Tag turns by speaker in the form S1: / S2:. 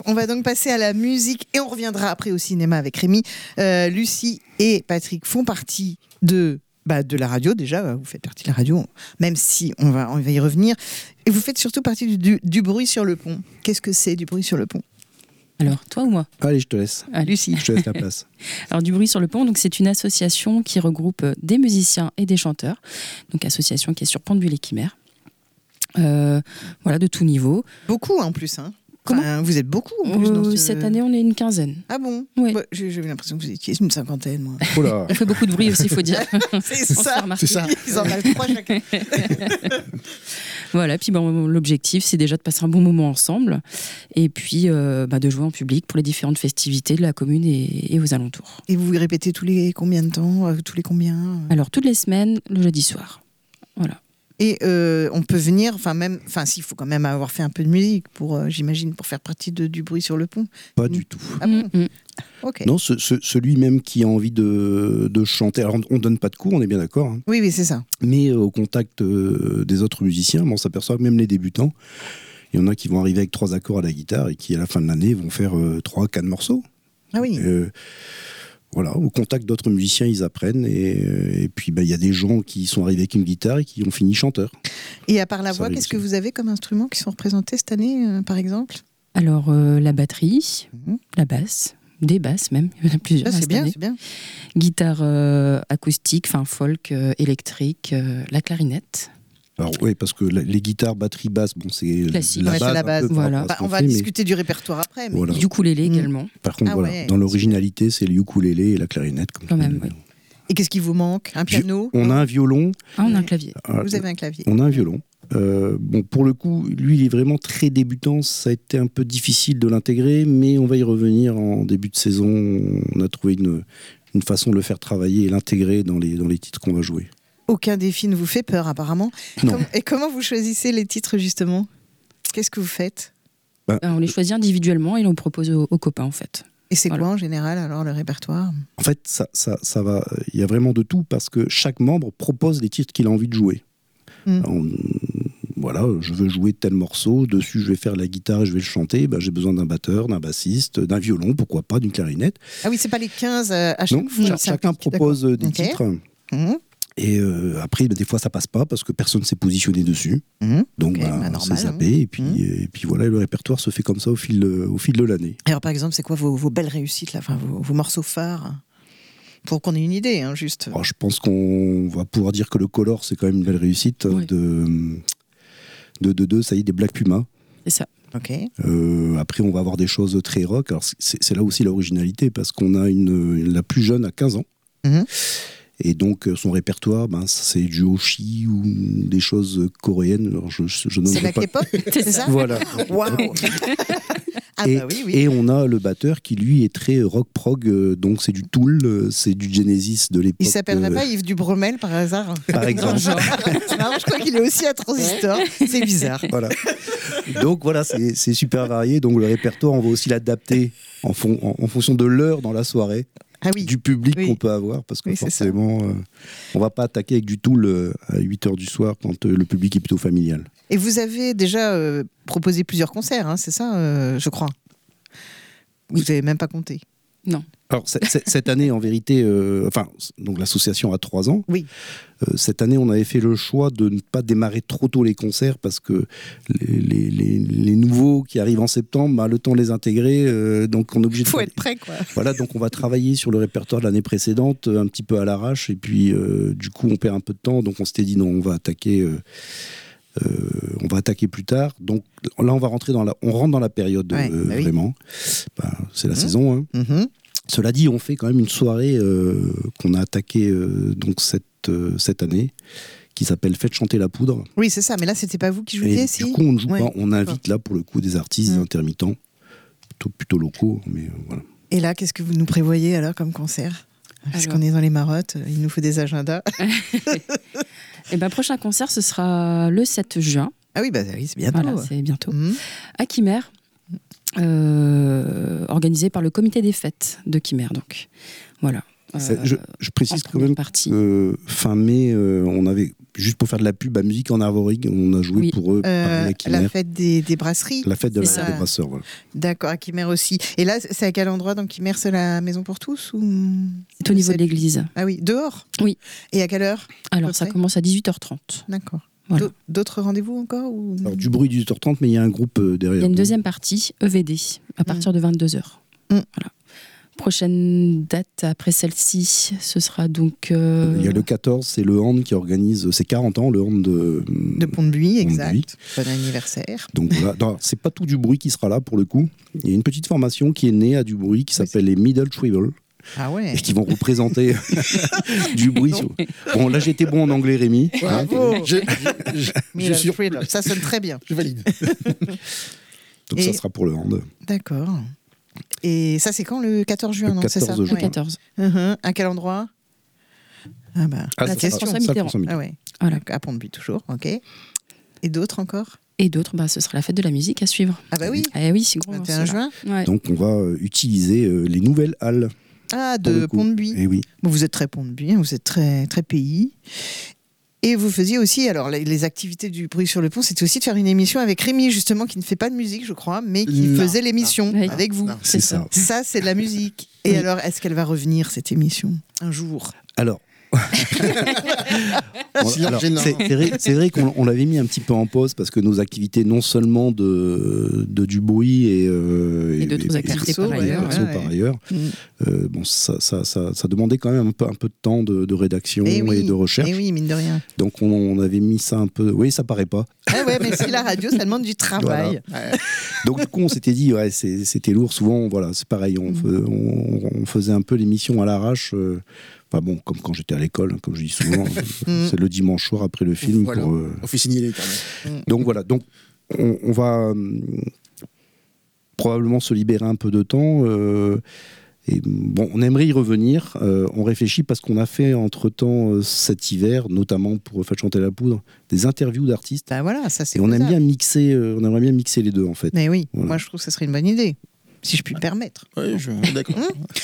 S1: On va donc passer à la musique et on reviendra après au cinéma avec Rémi. Lucie et Patrick font partie de la radio déjà. Vous faites partie de la radio, même si on va y revenir. Et vous faites surtout partie du bruit sur le pont. Qu'est-ce que c'est du bruit sur le pont ?
S2: Alors, toi ou moi ?
S3: Allez, je te laisse.
S1: Lucie.
S3: Je te laisse la place.
S2: Alors, du bruit sur le pont, donc c'est une association qui regroupe des musiciens et des chanteurs. Donc, association qui est sur Pont-de-Buis-les-Chimères. Voilà, de tout niveau.
S1: Beaucoup en plus, hein.
S2: Comment ?
S1: Vous êtes beaucoup en plus
S2: Cette année, on est une quinzaine.
S1: Ah bon ?
S2: Oui.
S1: J'ai eu l'impression que vous étiez une cinquantaine, moi.
S3: Oh là.
S2: On fait beaucoup de bruit aussi, il faut dire.
S1: C'est
S2: On se fait
S1: ça.
S2: remarquer.
S3: C'est ça.
S1: Ils en ont 3 chacun.
S2: Voilà, puis l'objectif, c'est déjà de passer un bon moment ensemble et puis de jouer en public pour les différentes festivités de la commune et aux alentours.
S1: Et vous répétez tous les combien de temps ? Tous les combien ?
S2: Alors, toutes les semaines, le jeudi soir. Voilà.
S1: Et on peut venir, s'il faut quand même avoir fait un peu de musique j'imagine, pour faire partie du bruit sur le pont.
S3: Pas du tout.
S1: Ah bon ? Ok.
S3: Non, celui même qui a envie de chanter. Alors, on ne donne pas de cours, on est bien d'accord. Hein.
S1: Oui, c'est ça.
S3: Mais au contact des autres musiciens, on s'aperçoit que même les débutants, il y en a qui vont arriver avec 3 accords à la guitare et qui, à la fin de l'année, vont faire 3-4 morceaux.
S1: Ah oui.
S3: Voilà, au contact d'autres musiciens, ils apprennent. Et puis, il y a des gens qui sont arrivés avec une guitare et qui ont fini chanteurs.
S1: Et à part la
S3: Ça
S1: voix,
S3: réussit.
S1: qu'est-ce que vous avez comme instruments qui sont représentés cette année, par exemple ?
S2: Alors, la batterie, la basse, des basses même, il y en a plusieurs.
S1: Ça, c'est
S2: cette
S1: bien,
S2: année.
S1: c'est bien.
S2: Guitare acoustique, folk, électrique, la clarinette.
S3: Alors, oui, parce que les guitares, batterie, basse, c'est
S2: Classique.
S3: la
S1: Ouais,
S3: base.
S1: c'est la
S3: un peu
S1: base.
S3: par
S2: Voilà.
S3: rapport à ce
S1: On
S3: qu'on
S1: va
S3: fait, mais
S1: discuter du répertoire après. Mais...
S3: Voilà.
S2: Du ukulélé également.
S3: Par contre,
S1: ouais,
S3: dans l'originalité, c'est le ukulélé et la clarinette.
S2: Quand même, oui.
S1: Et qu'est-ce qui vous manque ? Un piano ?
S3: On a un violon.
S2: On a un clavier.
S1: Vous avez un clavier.
S3: On a un violon. Pour le coup, lui, il est vraiment très débutant. Ça a été un peu difficile de l'intégrer, mais on va y revenir en début de saison. On a trouvé une façon de le faire travailler et l'intégrer dans les titres qu'on va jouer.
S1: Aucun défi ne vous fait peur, apparemment.
S3: Non.
S1: Et comment vous choisissez les titres, justement ? Qu'est-ce que vous faites ?
S2: On les choisit individuellement et on propose aux copains, en fait.
S1: Et c'est
S2: Voilà.
S1: quoi, en général, alors, le répertoire ?
S3: En fait, ça va. Il y a vraiment de tout parce que chaque membre propose les titres qu'il a envie de jouer. Voilà, je veux jouer tel morceau, dessus je vais faire la guitare et je vais le chanter, j'ai besoin d'un batteur, d'un bassiste, d'un violon, pourquoi pas, d'une clarinette.
S1: Ah oui, c'est pas les 15 à chaque
S3: Non,
S1: fois.
S3: chacun propose des
S1: Ok.
S3: titres.
S1: Mhm.
S3: Et après, des fois, ça passe pas parce que personne s'est positionné dessus.
S1: Mhm.
S3: Donc,
S1: Ok, normal,
S3: c'est zappé. Et puis, voilà, le répertoire se fait comme ça au fil de l'année.
S1: Alors, par exemple, c'est quoi vos belles réussites, là, vos morceaux phares ? Pour qu'on ait une idée, juste.
S3: Alors, je pense qu'on va pouvoir dire que le Color, c'est quand même une belle réussite.
S2: Oui.
S3: Ça y est, des Black Pumas.
S2: C'est ça.
S1: Ok.
S3: Après, on va avoir des choses très rock. Alors, c'est là aussi l'originalité parce qu'on a la plus jeune à 15 ans.
S1: Mhm.
S3: Et donc, son répertoire, c'est du Hoshi ou des choses coréennes. Alors, je
S1: C'est
S3: n'oserais
S1: la
S3: pas.
S1: K-pop, c'est ça ?
S3: Voilà.
S1: Waouh. Ah
S3: et,
S1: bah oui.
S3: et on a le batteur qui, lui, est très rock-prog. Donc, c'est du Tool, c'est du Genesis de l'époque.
S1: Il s'appellerait pas Yves Dubromel, par hasard ?
S3: Par exemple.
S1: C'est marrant, je crois qu'il est aussi à Transistor. C'est bizarre.
S3: Voilà. Donc, voilà, c'est super varié. Donc, le répertoire, on va aussi l'adapter en fonction de l'heure dans la soirée.
S1: Ah oui.
S3: Du public
S1: Oui.
S3: qu'on peut avoir, parce que
S1: Oui, c'est ça.
S3: forcément, on va pas attaquer avec du Tool à 8h du soir quand le public est plutôt familial.
S1: Et vous avez déjà proposé plusieurs concerts, c'est ça, je crois. Vous n'avez même pas compté.
S2: Non.
S3: Alors, cette année, en vérité, donc l'association a 3 ans.
S1: Oui.
S3: Cette année, on avait fait le choix de ne pas démarrer trop tôt les concerts parce que les nouveaux qui arrivent en septembre, le temps de les intégrer, donc on est obligé de...
S1: Il faut être prêt, quoi.
S3: Voilà, donc on va travailler sur le répertoire de l'année précédente, un petit peu à l'arrache, et puis du coup, on perd un peu de temps, donc on s'était dit non, on va attaquer plus tard. Donc là, on rentre dans la période
S1: Ouais, oui.
S3: vraiment. C'est la saison. Hein.
S1: Mhm.
S3: Cela dit, on fait quand même une soirée qu'on a attaquée donc cette année, qui s'appelle Faites chanter la poudre.
S1: Oui, c'est ça, mais là, c'était pas vous qui
S3: Et
S1: jouiez,
S3: du
S1: si ?
S3: coup, on ne joue
S1: Ouais.
S3: pas, on invite là pour le coup des artistes, des intermittents, plutôt locaux, mais voilà.
S1: Et là, qu'est-ce que vous nous prévoyez alors comme concert ? Parce
S2: Alors.
S1: qu'on est dans les marottes, il nous faut des agendas.
S2: Et prochain concert, ce sera le 7 juin.
S1: Ah oui, oui, c'est bientôt.
S2: Voilà, c'est bientôt.
S1: Mhm.
S2: À Chimère, organisé par le comité des fêtes de Chimère. Donc, voilà.
S3: Je précise quand même
S2: partie.
S3: que fin mai, on avait, juste pour faire de la pub à Musique en Arvorig, on a joué pour eux à
S1: la fête des brasseries.
S3: La fête des brasseurs, voilà.
S1: D'accord, à Quimer aussi. Et là, c'est à quel endroit dans Quimer? C'est la maison pour tous ou...
S2: C'est au niveau de l'église.
S1: Ah oui, dehors?
S2: Oui.
S1: Et à quelle heure?
S2: Alors, ça commence à 18h30.
S1: D'accord.
S2: Voilà.
S1: D'autres rendez-vous encore ou...
S3: Alors, du bruit 18h30, mais il y a un groupe derrière.
S2: Il y a une deuxième partie, EVD, à partir de 22h. Voilà. Prochaine date après celle-ci, ce sera donc...
S3: Il y a le 14, c'est le Hand qui organise, c'est 40 ans, le Hand
S1: de Pont-de-Buis, exact. Bon anniversaire.
S3: Donc voilà, c'est pas tout du bruit qui sera là pour le coup. Il y a une petite formation qui est née à du bruit qui s'appelle les Middle Tribal.
S1: Ah ouais.
S3: Et qui vont représenter du bruit. Bon, là j'étais bon en anglais, Rémi.
S1: Bravo.
S3: Je suis...
S1: Ça sonne très bien.
S3: Je valide. Donc ça sera pour le Hand.
S1: D'accord. Et ça, c'est quand, le 14 juin, non, c'est ça?
S2: Le 14.
S1: À quel endroit? Ah bah, la question.
S2: François Mitterrand.
S1: Ah ouais.
S2: Voilà.
S1: À Pont-de-Buis, toujours, ok. Et d'autres encore?
S2: Et d'autres, ce sera la fête de la musique à suivre.
S1: Ah bah oui.
S2: Ah oui, c'est gros.
S1: 21 juin.
S2: Ouais.
S3: Donc on va utiliser les nouvelles halles.
S1: Ah, de Pont-de-Buis.
S3: Eh oui.
S1: Bon, vous êtes très Pont-de-Buis, vous êtes très, très pays. Et vous faisiez aussi, alors les activités du bruit sur le pont, c'était aussi de faire une émission avec Rémi, justement, qui ne fait pas de musique, je crois, mais qui faisait l'émission avec vous.
S3: C'est ça.
S1: Ça, c'est de la musique. Et alors, est-ce qu'elle va revenir, cette émission, un jour?
S3: Alors, c'est vrai qu'on l'avait mis un petit peu en pause parce que nos activités, non seulement de du bruit et
S2: d'autres activités par
S3: ailleurs, bon, ça demandait quand même un peu de temps de rédaction et de recherche.
S1: Et oui, mine de rien.
S3: Donc on avait mis ça un peu. Oui, ça paraît pas.
S1: Ah ouais, mais si la radio, ça demande du travail.
S3: Voilà. Donc du coup, on s'était dit, c'était lourd. Souvent, voilà, c'est pareil. On faisait un peu l'émission à l'arrache. Enfin bon, comme quand j'étais à l'école, comme je dis souvent, c'est le dimanche soir après le film.
S4: Voilà. On fait signer les
S3: carnets. Donc voilà, on va probablement se libérer un peu de temps. Et bon, on aimerait y revenir. On réfléchit parce qu'on a fait entre-temps cet hiver, notamment pour Faites chanter la poudre, des interviews d'artistes.
S1: Bah voilà, ça c'est.
S3: Et on aime bien mixer. On aimerait bien mixer les deux en fait.
S1: Mais oui,
S3: voilà.
S1: moi je trouve que ça serait une bonne idée. Si je puis me permettre.
S4: Oui, d'accord.